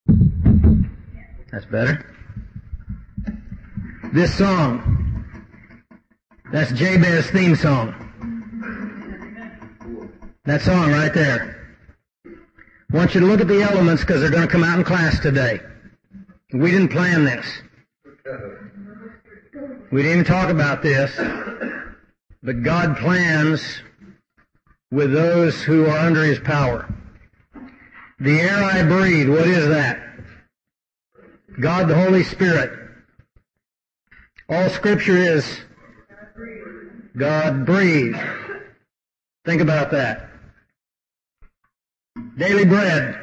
That's better. This song, that's Jabez's theme song. That song right there. I want you to look at the elements because they're going to come out in class today. We didn't plan this. We didn't even talk about this. But God plans with those who are under His power. The air I breathe, what is that? God the Holy Spirit. All Scripture is God breathed. Think about that. Daily bread.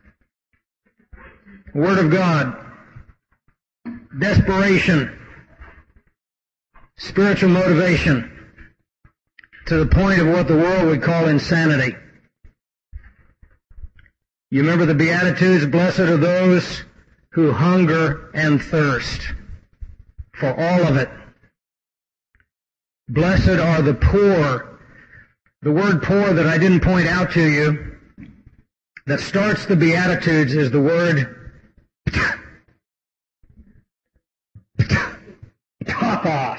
Word of God. Desperation. Spiritual motivation. To the point of what the world would call insanity. You remember the Beatitudes? Blessed are those who hunger and thirst for all of it. Blessed are the poor. The word poor that I didn't point out to you, that starts the Beatitudes, is the word tapas.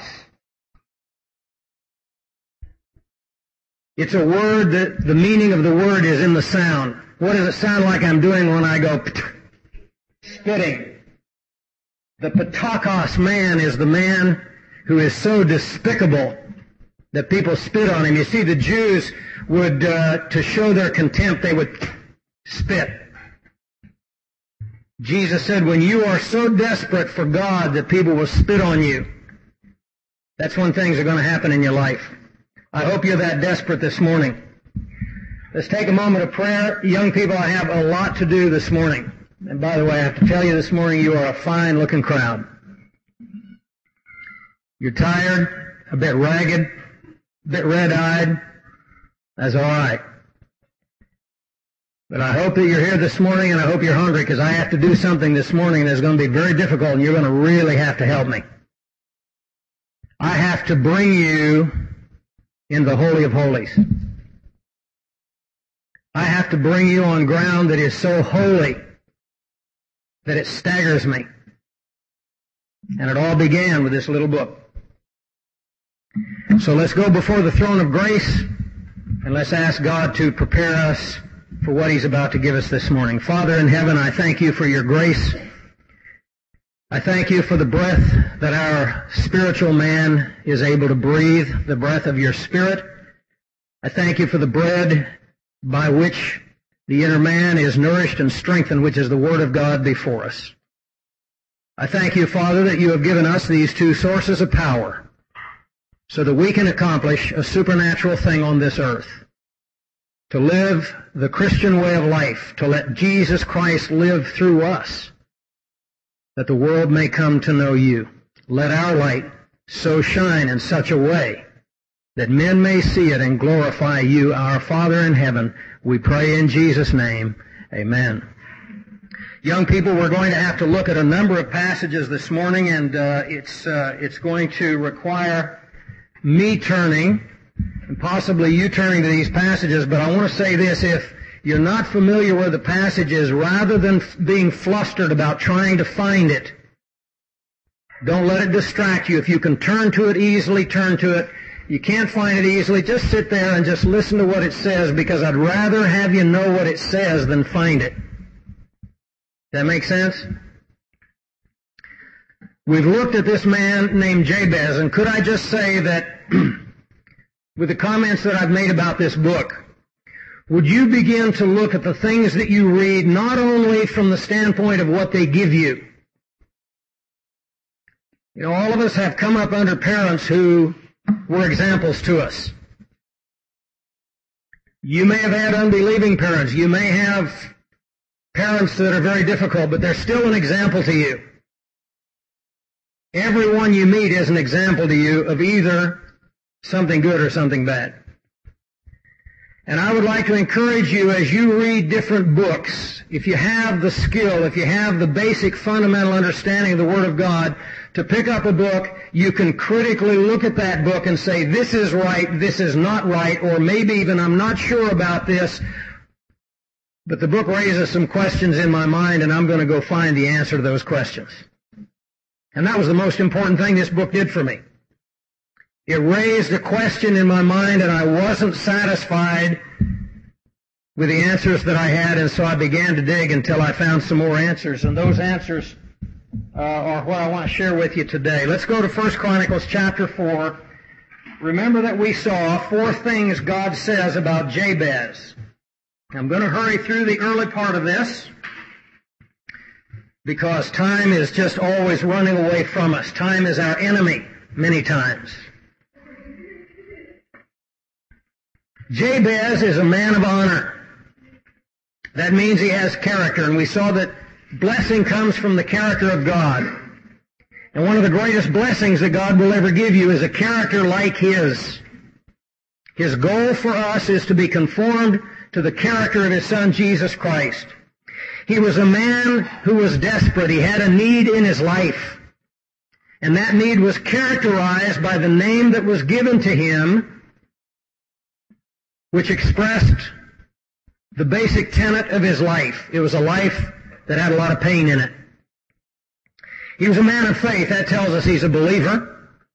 It's a word that the meaning of the word is in the sound. What does it sound like I'm doing when I go spitting? The patakos man is the man who is so despicable that people spit on him. You see, the Jews would, to show their contempt, they would spit. Jesus said, when you are so desperate for God that people will spit on you, that's when things are going to happen in your life. I hope you're that desperate this morning. Let's take a moment of prayer. Young people, I have a lot to do this morning. And by the way, I have to tell you this morning, you are a fine-looking crowd. You're tired, a bit ragged, a bit red-eyed. That's all right. But I hope that you're here this morning, and I hope you're hungry, because I have to do something this morning that's going to be very difficult, and you're going to really have to help me. I have to bring you in the Holy of Holies. I have to bring you on ground that is so holy that it staggers me. And it all began with this little book. So let's go before the throne of grace and let's ask God to prepare us for what He's about to give us this morning. Father in heaven, I thank You for Your grace. I thank You for the breath that our spiritual man is able to breathe, the breath of Your Spirit. I thank You for the bread by which the inner man is nourished and strengthened, which is the Word of God before us. I thank You, Father, that You have given us these two sources of power so that we can accomplish a supernatural thing on this earth, to live the Christian way of life, to let Jesus Christ live through us, that the world may come to know You. Let our light so shine in such a way that men may see it and glorify You, our Father in heaven. We pray in Jesus' name. Amen. Young people, we're going to have to look at a number of passages this morning, and it's going to require me turning, and possibly you turning to these passages, but I want to say this: if you're not familiar with the passages, rather than being flustered about trying to find it, don't let it distract you. If you can turn to it easily, turn to it. You can't find it easily, just sit there and just listen to what it says, because I'd rather have you know what it says than find it. That make sense? We've looked at this man named Jabez, and could I just say that with the comments that I've made about this book, would you begin to look at the things that you read not only from the standpoint of what they give you? You know, all of us have come up under parents who were examples to us. You may have had unbelieving parents. You may have parents that are very difficult, but they're still an example to you. Everyone you meet is an example to you of either something good or something bad. And I would like to encourage you, as you read different books, if you have the skill, if you have the basic fundamental understanding of the Word of God, to pick up a book, you can critically look at that book and say, this is right, this is not right, or maybe even I'm not sure about this. But the book raises some questions in my mind, and I'm going to go find the answer to those questions. And that was the most important thing this book did for me. It raised a question in my mind, and I wasn't satisfied with the answers that I had, and so I began to dig until I found some more answers. And those answers are what I want to share with you today. Let's go to 1 Chronicles chapter 4. Remember that we saw 4 things God says about Jabez. I'm going to hurry through the early part of this because time is just always running away from us. Time is our enemy many times. Jabez is a man of honor. That means he has character, and we saw that blessing comes from the character of God. And one of the greatest blessings that God will ever give you is a character like His. His goal for us is to be conformed to the character of His Son, Jesus Christ. He was a man who was desperate. He had a need in his life. And that need was characterized by the name that was given to him, which expressed the basic tenet of his life. It was a life that had a lot of pain in it. He was a man of faith. That tells us he's a believer.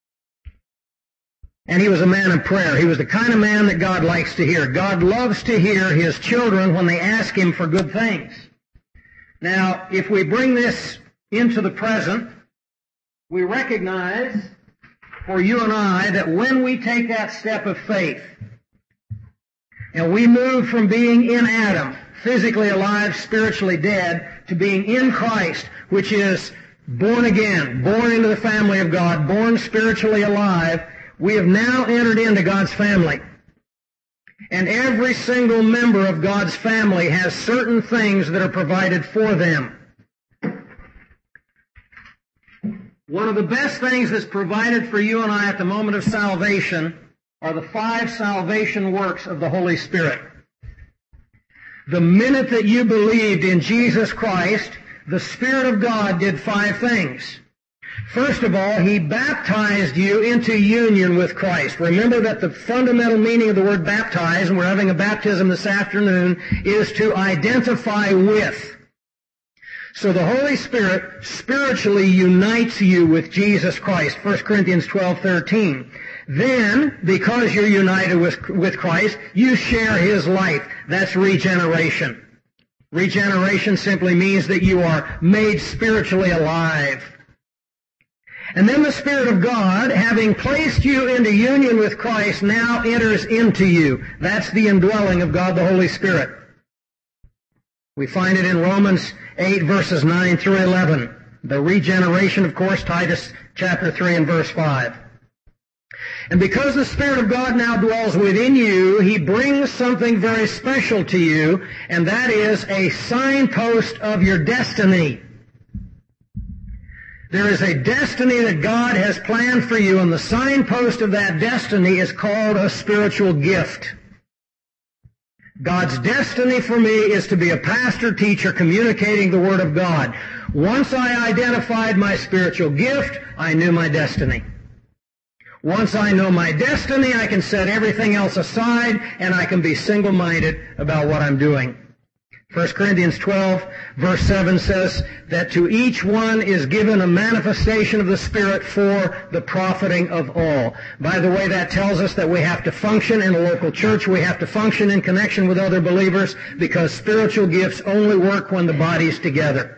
And he was a man of prayer. He was the kind of man that God likes to hear. God loves to hear His children when they ask Him for good things. Now, if we bring this into the present, we recognize for you and I that when we take that step of faith and we move from being in Adam, physically alive, spiritually dead, to being in Christ, which is born again, born into the family of God, born spiritually alive, we have now entered into God's family. And every single member of God's family has certain things that are provided for them. One of the best things that's provided for you and I at the moment of salvation are the 5 salvation works of the Holy Spirit. The minute that you believed in Jesus Christ, the Spirit of God did 5 things. First of all, He baptized you into union with Christ. Remember that the fundamental meaning of the word baptize, and we're having a baptism this afternoon, is to identify with. So the Holy Spirit spiritually unites you with Jesus Christ. 1 Corinthians 12:13. Then, because you're united with Christ, you share His life. That's regeneration. Regeneration simply means that you are made spiritually alive. And then the Spirit of God, having placed you into union with Christ, now enters into you. That's the indwelling of God the Holy Spirit. We find it in Romans 8, verses 9 through 11. The regeneration, of course, Titus chapter 3 and verse 5. And because the Spirit of God now dwells within you, He brings something very special to you, and that is a signpost of your destiny. There is a destiny that God has planned for you, and the signpost of that destiny is called a spiritual gift. God's destiny for me is to be a pastor, teacher, communicating the Word of God. Once I identified my spiritual gift, I knew my destiny. Once I know my destiny, I can set everything else aside, and I can be single-minded about what I'm doing. 1 Corinthians 12, verse 7 says that to each one is given a manifestation of the Spirit for the profiting of all. By the way, that tells us that we have to function in a local church. We have to function in connection with other believers because spiritual gifts only work when the body's together.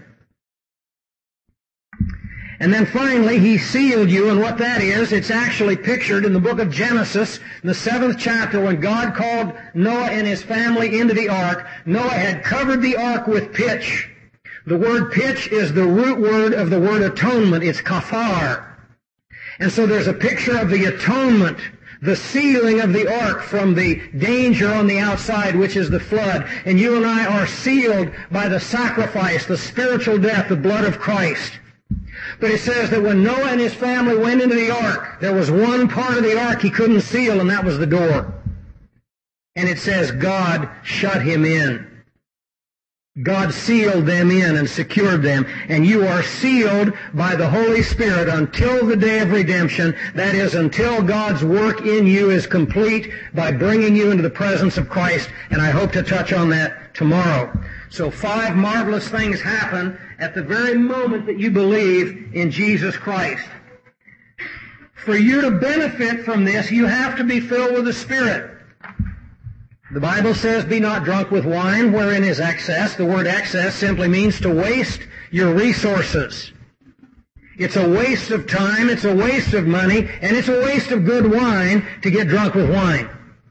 And then finally, He sealed you, and what that is, it's actually pictured in the book of Genesis, in the 7th chapter, when God called Noah and his family into the ark. Noah had covered the ark with pitch. The word pitch is the root word of the word atonement. It's kafar. And so there's a picture of the atonement, the sealing of the ark from the danger on the outside, which is the flood. And you and I are sealed by the sacrifice, the spiritual death, the blood of Christ. But it says that when Noah and his family went into the ark, there was one part of the ark he couldn't seal, and that was the door. And it says God shut him in. God sealed them in and secured them. And you are sealed by the Holy Spirit until the day of redemption. That is, until God's work in you is complete by bringing you into the presence of Christ. And I hope to touch on that tomorrow. So 5 marvelous things happen at the very moment that you believe in Jesus Christ. For you to benefit from this, you have to be filled with the Spirit. The Bible says, be not drunk with wine, wherein is excess. The word excess simply means to waste your resources. It's a waste of time, it's a waste of money, and it's a waste of good wine to get drunk with wine.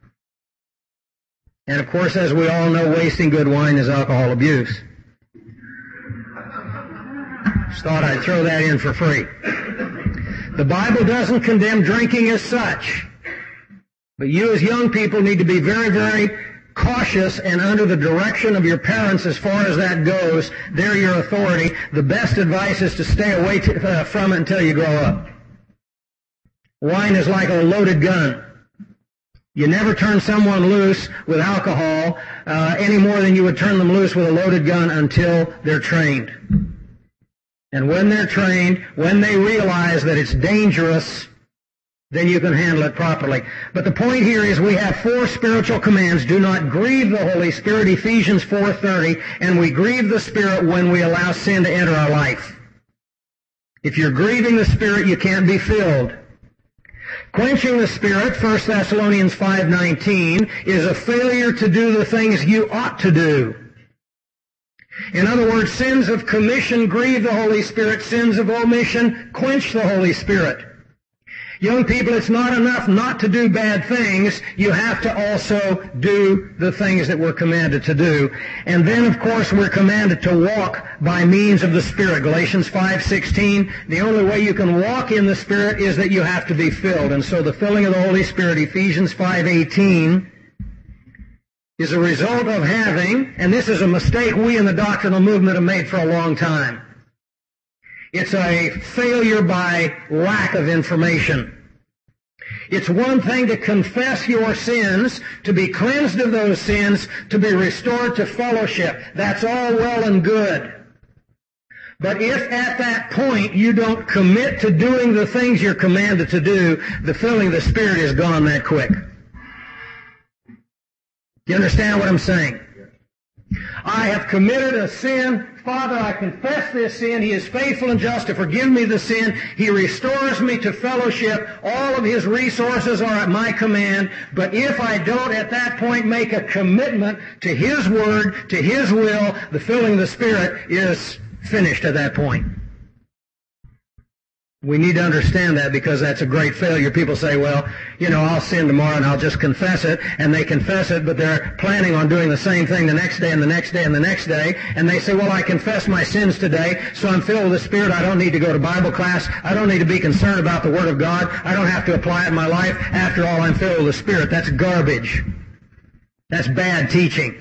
And of course, as we all know, wasting good wine is alcohol abuse. Just thought I'd throw that in for free. The Bible doesn't condemn drinking as such. But you as young people need to be very, very cautious and under the direction of your parents as far as that goes. They're your authority. The best advice is to stay away from it until you grow up. Wine is like a loaded gun. You never turn someone loose with alcohol any more than you would turn them loose with a loaded gun until they're trained. And when they're trained, when they realize that it's dangerous, then you can handle it properly. But the point here is we have 4 spiritual commands. Do not grieve the Holy Spirit, Ephesians 4:30, and we grieve the Spirit when we allow sin to enter our life. If you're grieving the Spirit, you can't be filled. Quenching the Spirit, 1 Thessalonians 5:19, is a failure to do the things you ought to do. In other words, sins of commission grieve the Holy Spirit. Sins of omission quench the Holy Spirit. Young people, it's not enough not to do bad things. You have to also do the things that we're commanded to do. And then, of course, we're commanded to walk by means of the Spirit. Galatians 5:16, the only way you can walk in the Spirit is that you have to be filled. And so the filling of the Holy Spirit, Ephesians 5:18, is a result of having, and this is a mistake we in the doctrinal movement have made for a long time. It's a failure by lack of information. It's one thing to confess your sins, to be cleansed of those sins, to be restored to fellowship. That's all well and good. But if at that point you don't commit to doing the things you're commanded to do, the filling of the Spirit is gone that quick. Do you understand what I'm saying? I have committed a sin. Father, I confess this sin. He is faithful and just to forgive me the sin. He restores me to fellowship. All of His resources are at my command. But if I don't at that point make a commitment to His Word, to His will, the filling of the Spirit is finished at that point. We need to understand that because that's a great failure. People say, well, I'll sin tomorrow and I'll just confess it. And they confess it, but they're planning on doing the same thing the next day and the next day and the next day. And they say, well, I confess my sins today, so I'm filled with the Spirit. I don't need to go to Bible class. I don't need to be concerned about the Word of God. I don't have to apply it in my life. After all, I'm filled with the Spirit. That's garbage. That's bad teaching.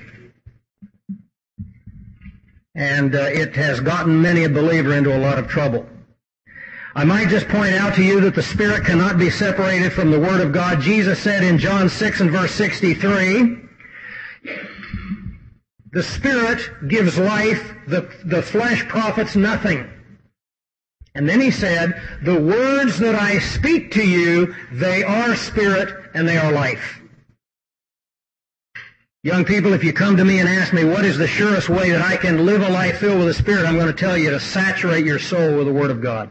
And it has gotten many a believer into a lot of trouble. I might just point out to you that the Spirit cannot be separated from the Word of God. Jesus said in John 6 and verse 63, the Spirit gives life, the flesh profits nothing. And then He said, the words that I speak to you, they are Spirit and they are life. Young people, if you come to me and ask me what is the surest way that I can live a life filled with the Spirit, I'm going to tell you to saturate your soul with the Word of God.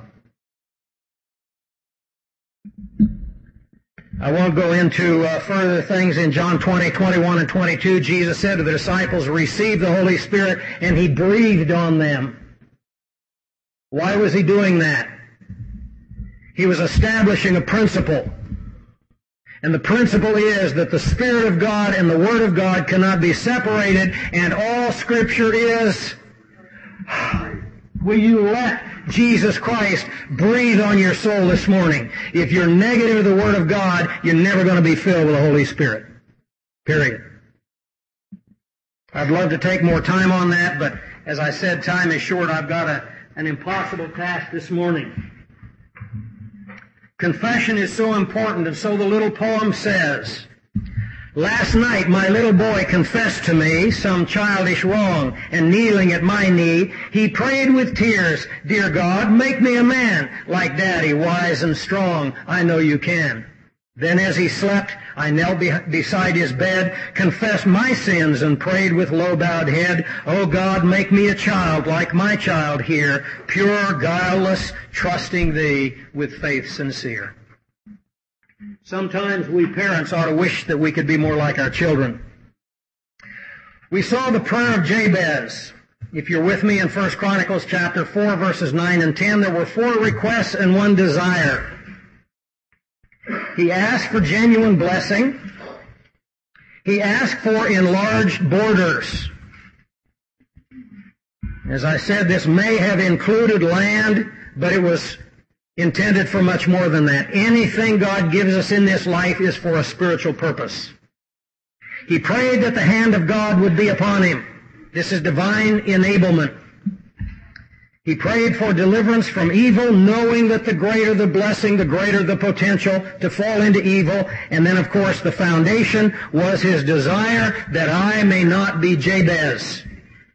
I won't go into further things. In John 20, 21 and 22, Jesus said to the disciples, receive the Holy Spirit, and He breathed on them. Why was He doing that? He was establishing a principle. And the principle is that the Spirit of God and the Word of God cannot be separated, and all Scripture is... Will you let Jesus Christ breathe on your soul this morning? If you're negative of the Word of God, you're never going to be filled with the Holy Spirit. Period. I'd love to take more time on that, but as I said, time is short. I've got an impossible task this morning. Confession is so important, and so the little poem says, Last night my little boy confessed to me some childish wrong, and kneeling at my knee, he prayed with tears, "Dear God, make me a man, like Daddy, wise and strong. I know you can." Then as he slept, I knelt beside his bed, confessed my sins, and prayed with low-bowed head, "O God, make me a child like my child here, pure, guileless, trusting Thee with faith sincere." Sometimes we parents ought to wish that we could be more like our children. We saw the prayer of Jabez. If you're with me in 1 Chronicles chapter 4, verses 9 and 10, there were 4 requests and 1 desire. He asked for genuine blessing. He asked for enlarged borders. As I said, this may have included land, but it was intended for much more than that. Anything God gives us in this life is for a spiritual purpose. He prayed that the hand of God would be upon him. This is divine enablement. He prayed for deliverance from evil, knowing that the greater the blessing, the greater the potential to fall into evil. And then, of course, the foundation was his desire that I may not be Jabez.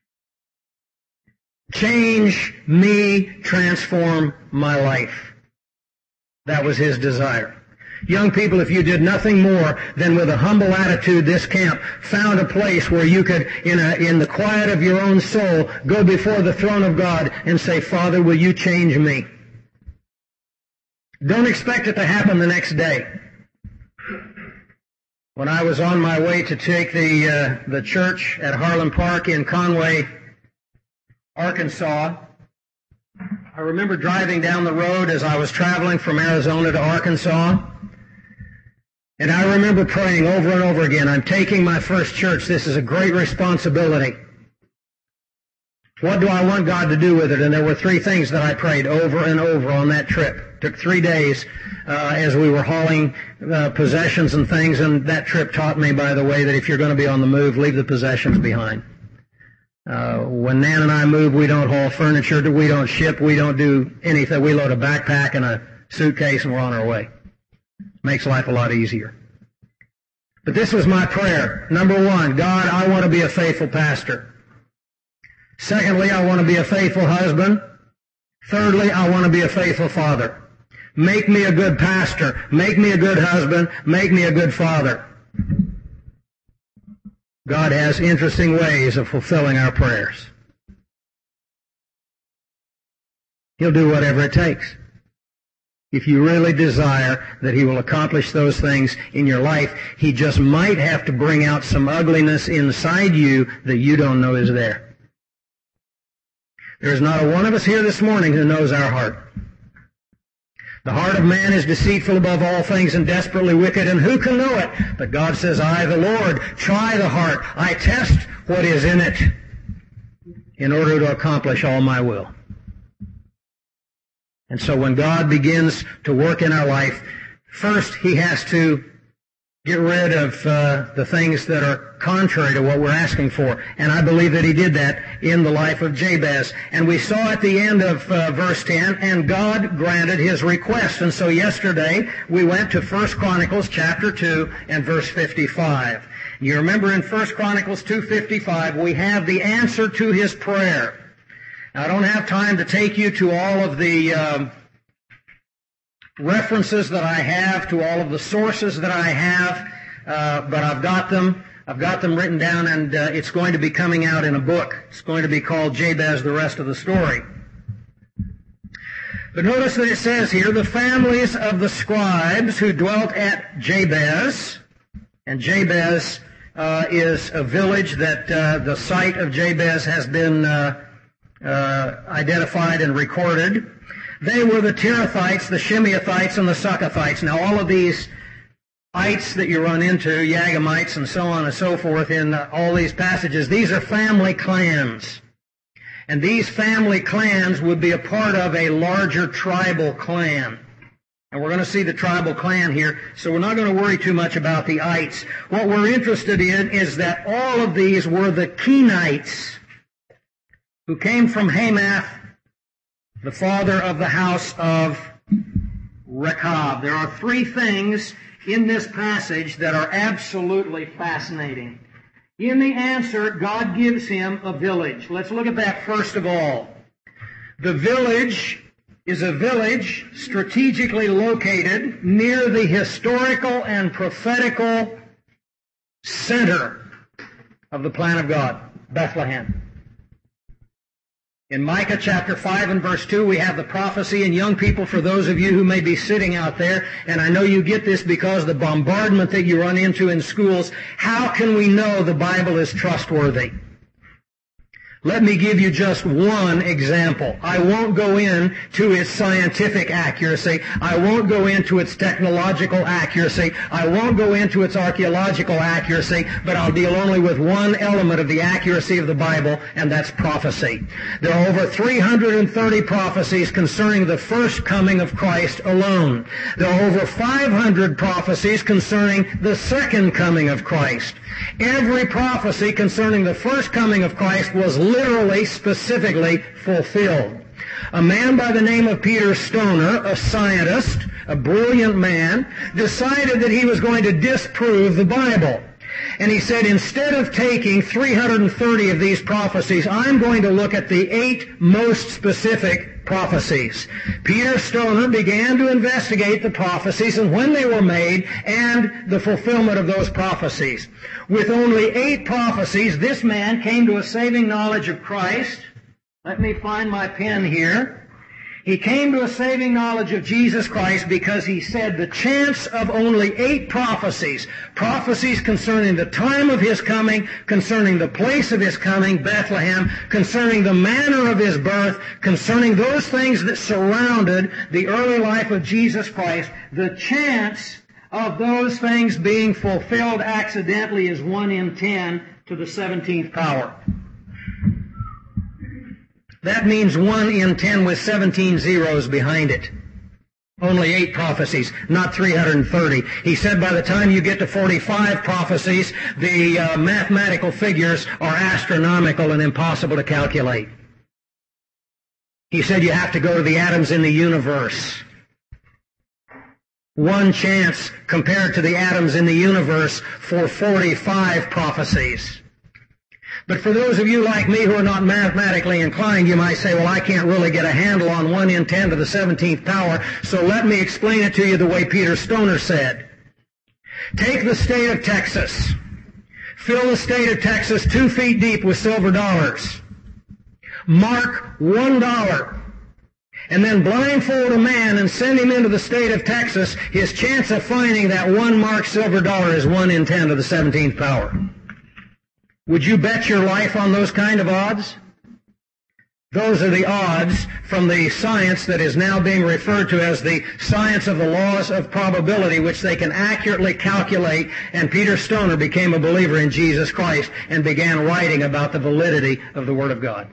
Change me, transform my life. That was his desire. Young people, if you did nothing more than with a humble attitude, this camp found a place where you could, in the quiet of your own soul, go before the throne of God and say, "Father, will you change me?" Don't expect it to happen the next day. When I was on my way to take the church at Harlan Park in Conway, Arkansas, I remember driving down the road as I was traveling from Arizona to Arkansas, and I remember praying over and over again, "I'm taking my first church. This is a great responsibility. What do I want God to do with it?" And there were 3 things that I prayed over and over on that trip. It took 3 days as we were hauling possessions and things, and that trip taught me, by the way, that if you're going to be on the move, leave the possessions behind. When Nan and I move, we don't haul furniture, we don't ship, we don't do anything. We load a backpack and a suitcase and we're on our way. Makes life a lot easier. But this was my prayer. Number 1, God, I want to be a faithful pastor. Secondly, I want to be a faithful husband. Thirdly, I want to be a faithful father. Make me a good pastor. Make me a good husband. Make me a good father. God has interesting ways of fulfilling our prayers. He'll do whatever it takes. If you really desire that He will accomplish those things in your life, He just might have to bring out some ugliness inside you that you don't know is there. There's not a one of us here this morning who knows our heart. The heart of man is deceitful above all things and desperately wicked, and who can know it? But God says, I, the Lord, try the heart. I test what is in it in order to accomplish all my will. And so when God begins to work in our life, first He has to get rid of the things that are contrary to what we're asking for. And I believe that He did that in the life of Jabez. And we saw at the end of verse 10, and God granted his request. And so yesterday we went to 1 Chronicles chapter 2 and verse 55. You remember in 1 Chronicles 2:55 we have the answer to his prayer. Now, I don't have time to take you to all of the references that I have, to all of the sources that I have, but I've got them. I've got them written down, and it's going to be coming out in a book. It's going to be called Jabez, the Rest of the Story. But notice that it says here, the families of the scribes who dwelt at Jabez, and Jabez is a village that the site of Jabez has been identified and recorded. They were the Tirathites, the Shimeathites, and the Succothites. Now, all of these ites that you run into, Yagamites and so on and so forth in all these passages, these are family clans. And these family clans would be a part of a larger tribal clan. And we're going to see the tribal clan here, so we're not going to worry too much about the ites. What we're interested in is that all of these were the Kenites, who came from Hamath, the father of the house of Rechab. There are 3 things in this passage that are absolutely fascinating. In the answer, God gives him a village. Let's look at that first of all. The village is a village strategically located near the historical and prophetical center of the plan of God, Bethlehem. In Micah chapter 5 and verse 2, we have the prophecy, and young people, for those of you who may be sitting out there, and I know you get this because of the bombardment that you run into in schools, how can we know the Bible is trustworthy? Let me give you just one example. I won't go into its scientific accuracy. I won't go into its technological accuracy. I won't go into its archaeological accuracy, but I'll deal only with one element of the accuracy of the Bible, and that's prophecy. There are over 330 prophecies concerning the first coming of Christ alone. There are over 500 prophecies concerning the second coming of Christ. Every prophecy concerning the first coming of Christ was literally, specifically fulfilled. A man by the name of Peter Stoner, a scientist, a brilliant man, decided that he was going to disprove the Bible. And he said, instead of taking 330 of these prophecies, I'm going to look at the 8 most specific prophecies. Peter Stoner began to investigate the prophecies and when they were made and the fulfillment of those prophecies. With only 8 prophecies, this man came to a saving knowledge of Christ. Let me find my pen here. He came to a saving knowledge of Jesus Christ because he said the chance of only 8 prophecies concerning the time of his coming, concerning the place of his coming, Bethlehem, concerning the manner of his birth, concerning those things that surrounded the early life of Jesus Christ, the chance of those things being fulfilled accidentally is 1 in 10 to the 17th power. That means 1 in 10 with 17 zeros behind it. Only 8 prophecies, not 330. He said by the time you get to 45 prophecies, the mathematical figures are astronomical and impossible to calculate. He said you have to go to the atoms in the universe. 1 chance compared to the atoms in the universe for 45 prophecies. But for those of you like me who are not mathematically inclined, you might say, well, I can't really get a handle on 1 in 10 to the 17th power, so let me explain it to you the way Peter Stoner said. Take the state of Texas. Fill the state of Texas 2 feet deep with silver dollars. Mark $1. And then blindfold a man and send him into the state of Texas. His chance of finding that 1 marked silver dollar is 1 in 10 to the 17th power. Would you bet your life on those kind of odds? Those are the odds from the science that is now being referred to as the science of the laws of probability, which they can accurately calculate, and Peter Stoner became a believer in Jesus Christ and began writing about the validity of the Word of God.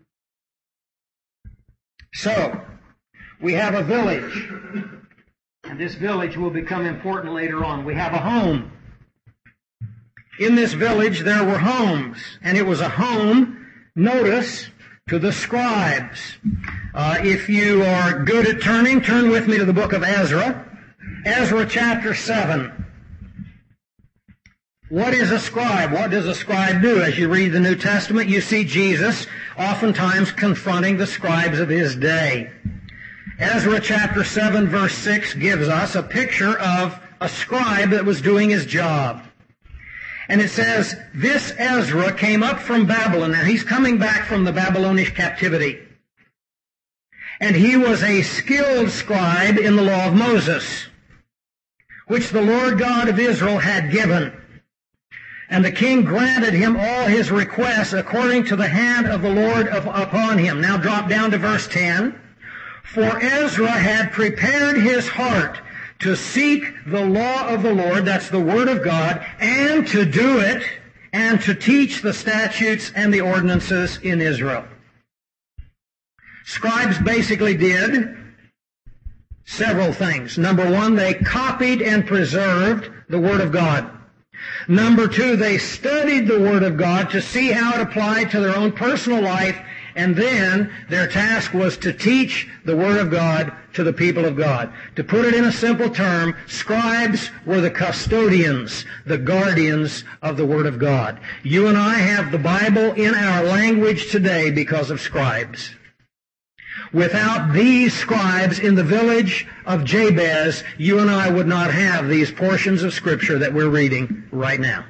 So, we have a village, and this village will become important later on. We have a home. In this village there were homes, and it was a home, notice, to the scribes. If you are good at turning, turn with me to the book of Ezra. Ezra chapter 7. What is a scribe? What does a scribe do? As you read the New Testament, you see Jesus oftentimes confronting the scribes of his day. Ezra chapter 7 verse 6 gives us a picture of a scribe that was doing his job. And it says, this Ezra came up from Babylon. Now he's coming back from the Babylonish captivity. And he was a skilled scribe in the law of Moses, which the Lord God of Israel had given. And the king granted him all his requests according to the hand of the Lord upon him. Now drop down to verse 10. For Ezra had prepared his heart to seek the law of the Lord, that's the Word of God, and to do it, and to teach the statutes and the ordinances in Israel. Scribes basically did several things. Number 1, they copied and preserved the Word of God. Number 2, they studied the Word of God to see how it applied to their own personal life And then their task was to teach the Word of God to the people of God. To put it in a simple term, scribes were the custodians, the guardians of the Word of God. You and I have the Bible in our language today because of scribes. Without these scribes in the village of Jabez, you and I would not have these portions of Scripture that we're reading right now.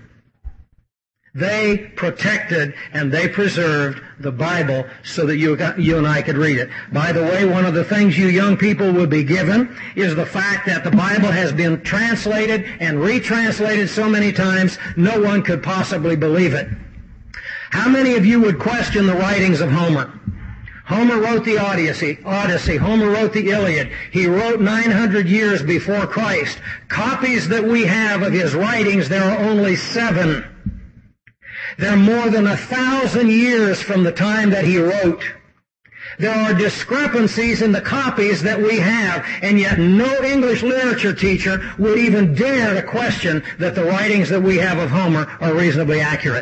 They protected and they preserved the Bible so that you and I could read it. By the way, one of the things you young people would be given is the fact that the Bible has been translated and retranslated so many times, no one could possibly believe it. How many of you would question the writings of Homer? Homer wrote the Odyssey. Homer wrote the Iliad. He wrote 900 years before Christ. Copies that we have of his writings, there are only 7. They're more than 1,000 years from the time that he wrote. There are discrepancies in the copies that we have, and yet no English literature teacher would even dare to question that the writings that we have of Homer are reasonably accurate.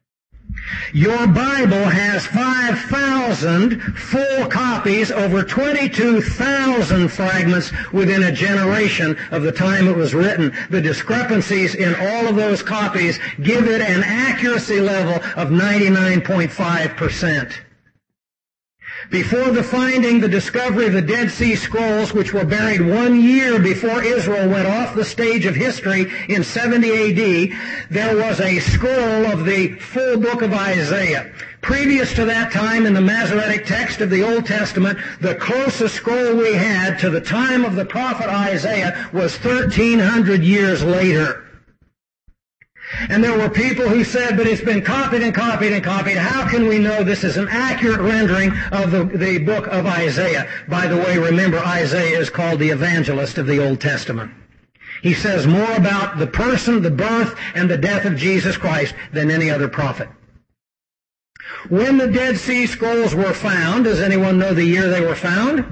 Your Bible has 5,000 full copies, over 22,000 fragments within a generation of the time it was written. The discrepancies in all of those copies give it an accuracy level of 99.5%. Before the discovery of the Dead Sea Scrolls, which were buried 1 year before Israel went off the stage of history in 70 A.D., there was a scroll of the full book of Isaiah. Previous to that time, in the Masoretic text of the Old Testament, the closest scroll we had to the time of the prophet Isaiah was 1,300 years later. And there were people who said, but it's been copied and copied and copied. How can we know this is an accurate rendering of the book of Isaiah? By the way, remember, Isaiah is called the evangelist of the Old Testament. He says more about the person, the birth, and the death of Jesus Christ than any other prophet. When the Dead Sea Scrolls were found, does anyone know the year they were found?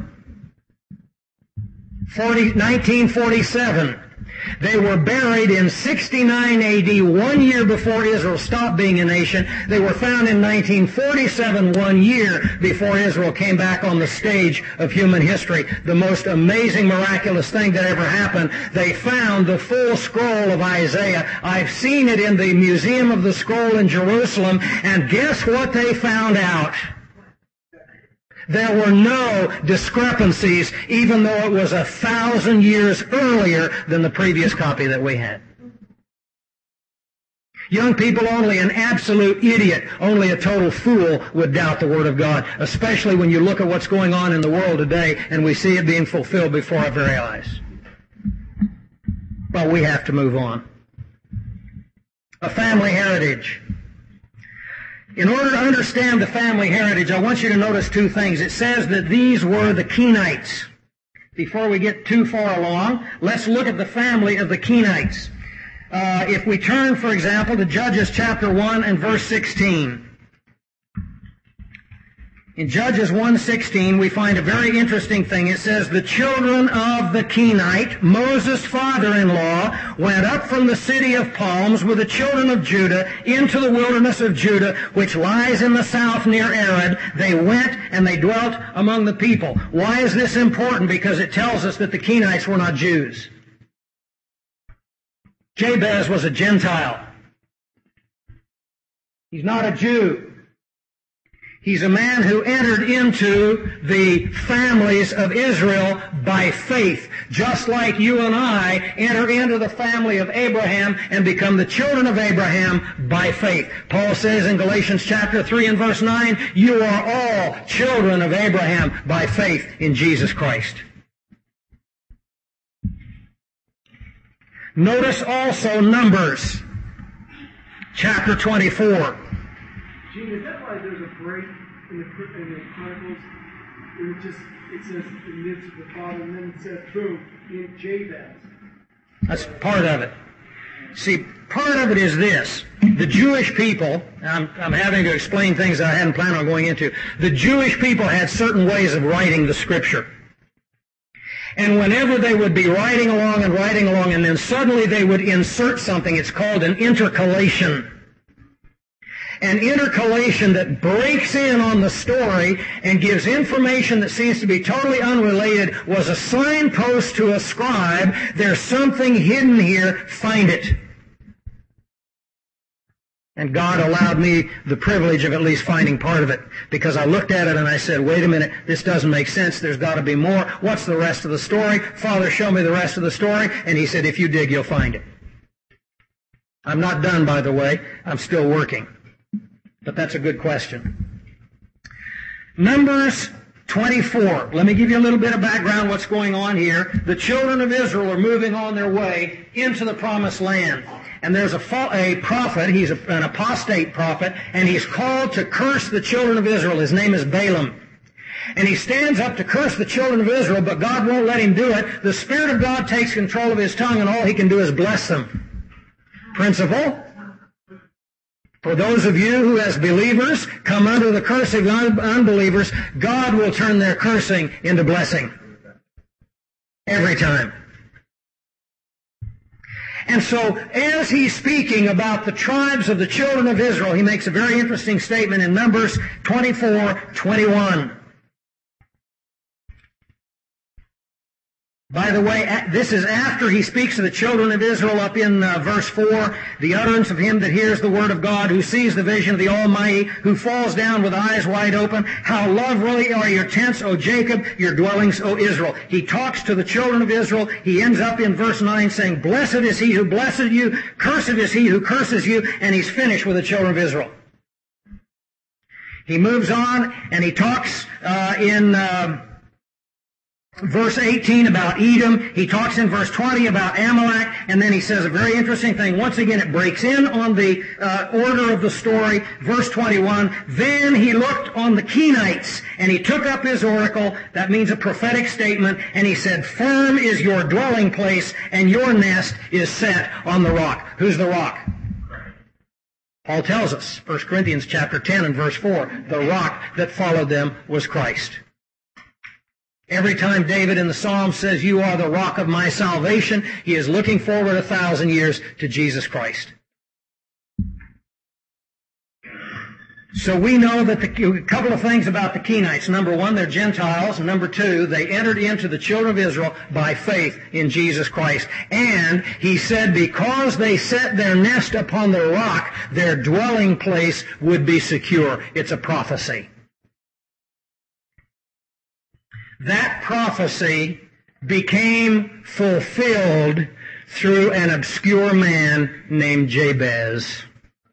1947. They were buried in 69 A.D., 1 year before Israel stopped being a nation. They were found in 1947, 1 year before Israel came back on the stage of human history. The most amazing, miraculous thing that ever happened. They found the full scroll of Isaiah. I've seen it in the Museum of the Scroll in Jerusalem, and guess what they found out? There were no discrepancies, even though it was 1,000 years earlier than the previous copy that we had. Young people, only an absolute idiot, only a total fool would doubt the Word of God, especially when you look at what's going on in the world today and we see it being fulfilled before our very eyes. But we have to move on. A family heritage. In order to understand the family heritage, I want you to notice 2 things. It says that these were the Kenites. Before we get too far along, let's look at the family of the Kenites. If we turn, for example, to Judges chapter 1 and verse 16. In Judges 1:16, we find a very interesting thing. It says, the children of the Kenite, Moses' father-in-law, went up from the city of palms with the children of Judah into the wilderness of Judah, which lies in the south near Arad. They went and they dwelt among the people. Why is this important? Because it tells us that the Kenites were not Jews. Jabez was a Gentile. He's not a Jew. He's a man who entered into the families of Israel by faith, just like you and I enter into the family of Abraham and become the children of Abraham by faith. Paul says in Galatians chapter 3 and verse 9, you are all children of Abraham by faith in Jesus Christ. Notice also Numbers chapter 24. Gene, is that why there's a break in the Chronicles? It says in the midst of the father, and then it says boom in Jabez. That's part of it. See, part of it is this. The Jewish people, I'm having to explain things that I hadn't planned on going into. The Jewish people had certain ways of writing the Scripture. And whenever they would be writing along, and then suddenly they would insert something, it's called an intercalation. an intercalation that breaks in on the story and gives information that seems to be totally unrelated was a signpost to a scribe. There's something hidden here. Find it. And God allowed me the privilege of at least finding part of it, because I looked at it and I said, wait a minute, this doesn't make sense. There's got to be more. What's the rest of the story? Father, show me the rest of the story. And he said, if you dig, you'll find it. I'm not done, by the way. I'm still working. But that's a good question. Numbers 24. Let me give you a little bit of background what's going on here. The children of Israel are moving on their way into the promised land. And there's a prophet, he's an apostate prophet, and he's called to curse the children of Israel. His name is Balaam. And he stands up to curse the children of Israel, but God won't let him do it. The Spirit of God takes control of his tongue, and all he can do is bless them. Principle: for those of you who as believers come under the curse of unbelievers, God will turn their cursing into blessing. Every time. And so, as he's speaking about the tribes of the children of Israel, he makes a very interesting statement in Numbers 24:21. By the way, this is after he speaks to the children of Israel up in verse 4, the utterance of him that hears the word of God, who sees the vision of the Almighty, who falls down with eyes wide open. How lovely are your tents, O Jacob, your dwellings, O Israel. He talks to the children of Israel. He ends up in verse 9 saying, blessed is he who blesses you, cursed is he who curses you, and he's finished with the children of Israel. He moves on, and he talks in verse 18 about Edom. He talks in verse 20 about Amalek, and then he says a very interesting thing. Once again, it breaks in on the order of the story. Verse 21, then he looked on the Kenites, and he took up his oracle. That means a prophetic statement, and he said, firm is your dwelling place, and your nest is set on the rock. Who's the rock? Paul tells us, 1 Corinthians chapter 10 and verse 4, the rock that followed them was Christ. Every time David in the Psalm says, you are the rock of my salvation, he is looking forward 1,000 years to Jesus Christ. So we know that a couple of things about the Kenites. Number one, they're Gentiles. Number two, they entered into the children of Israel by faith in Jesus Christ. And he said, because they set their nest upon the rock, their dwelling place would be secure. It's a prophecy. That prophecy became fulfilled through an obscure man named Jabez.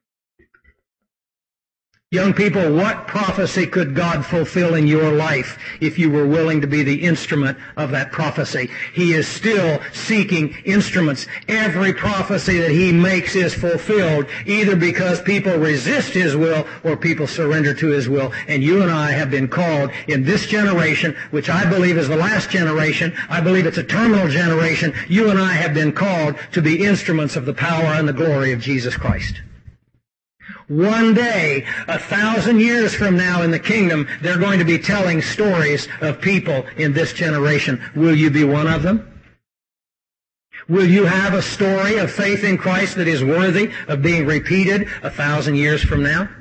Young people, what prophecy could God fulfill in your life if you were willing to be the instrument of that prophecy? He is still seeking instruments. Every prophecy that he makes is fulfilled, either because people resist his will or people surrender to his will. And you and I have been called in this generation, which I believe is the last generation. I believe it's a terminal generation. You and I have been called to be instruments of the power and the glory of Jesus Christ. One day, 1,000 years from now in the kingdom, they're going to be telling stories of people in this generation. Will you be one of them? Will you have a story of faith in Christ that is worthy of being repeated 1,000 years from now?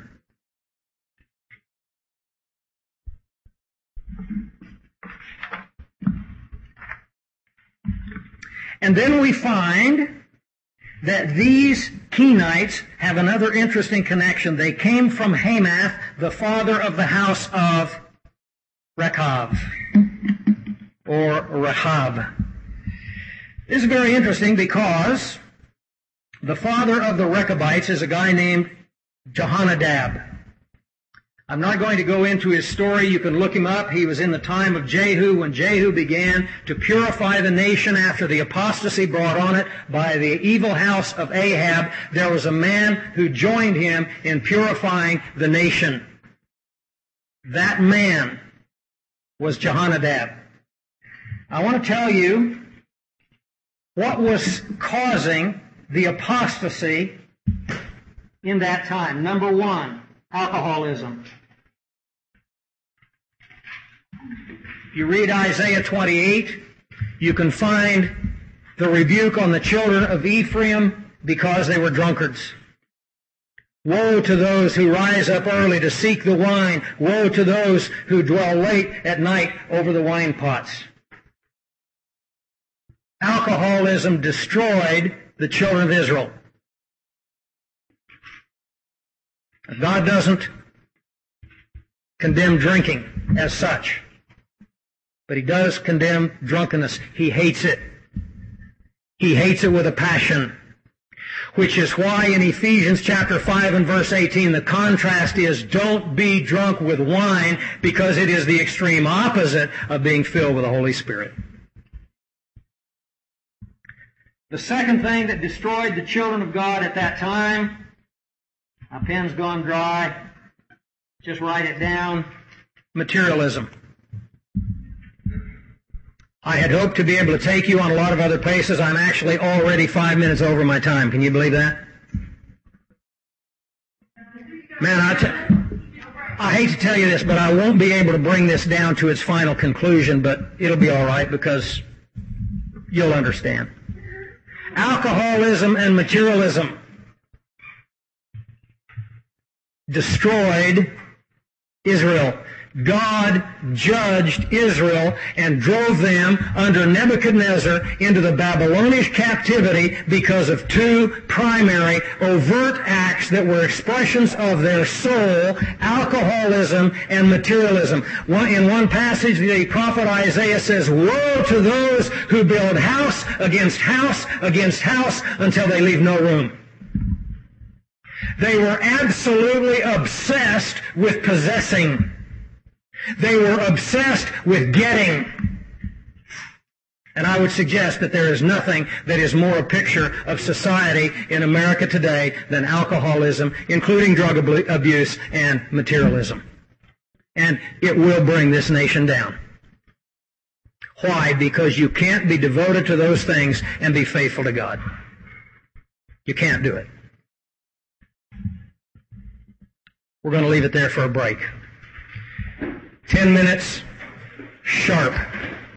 And then we find that these Kenites have another interesting connection. They came from Hamath, the father of the house of Rechab, or Rahab. This is very interesting because the father of the Rechabites is a guy named Jehonadab. I'm not going to go into his story. You can look him up. He was in the time of Jehu, when Jehu began to purify the nation after the apostasy brought on it by the evil house of Ahab. There was a man who joined him in purifying the nation. That man was Jehonadab. I want to tell you what was causing the apostasy in that time. Number one, alcoholism. If you read Isaiah 28, you can find the rebuke on the children of Ephraim because they were drunkards. Woe to those who rise up early to seek the wine. Woe to those who dwell late at night over the wine pots. Alcoholism destroyed the children of Israel. God doesn't condemn drinking as such, but He does condemn drunkenness. He hates it. He hates it with a passion, which is why in Ephesians chapter 5 and verse 18, the contrast is, don't be drunk with wine, because it is the extreme opposite of being filled with the Holy Spirit. The second thing that destroyed the children of God at that time, my pen's gone dry, just write it down, materialism. I had hoped to be able to take you on a lot of other places. I'm actually already 5 minutes over my time. Can you believe that? Man, I hate to tell you this, but I won't be able to bring this down to its final conclusion, but it'll be all right because you'll understand. Alcoholism and materialism destroyed Israel. God judged Israel and drove them under Nebuchadnezzar into the Babylonian captivity because of two primary overt acts that were expressions of their soul: alcoholism and materialism. In one passage, the prophet Isaiah says, "Woe to those who build house against house against house until they leave no room." They were absolutely obsessed with possessing. They were obsessed with getting. And I would suggest that there is nothing that is more a picture of society in America today than alcoholism, including drug abuse and materialism. And it will bring this nation down. Why? Because you can't be devoted to those things and be faithful to God. You can't do it. We're going to leave it there for a break. 10 minutes sharp.